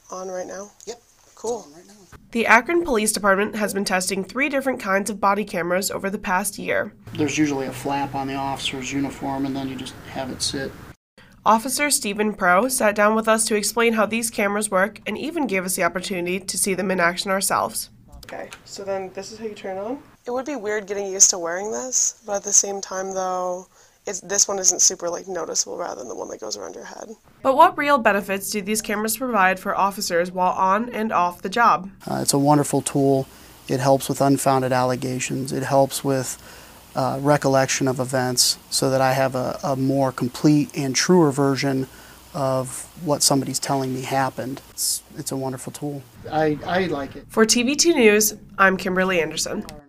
on right now? Yep. Cool. Right now. The Akron Police Department has been testing 3 different kinds of body cameras over the past year. There's usually a flap on the officer's uniform, and then you just have it sit. Officer Stephen Pro sat down with us to explain how these cameras work and even gave us the opportunity to see them in action ourselves. Okay, so then this is how you turn it on? It would be weird getting used to wearing this, but at the same time though, this one isn't super noticeable rather than the one that goes around your head. But what real benefits do these cameras provide for officers while on and off the job? It's a wonderful tool. It helps with unfounded allegations. It helps with recollection of events so that I have a more complete and truer version of what somebody's telling me happened. It's a wonderful tool. I like it. For TV2 News, I'm Kimberly Anderson.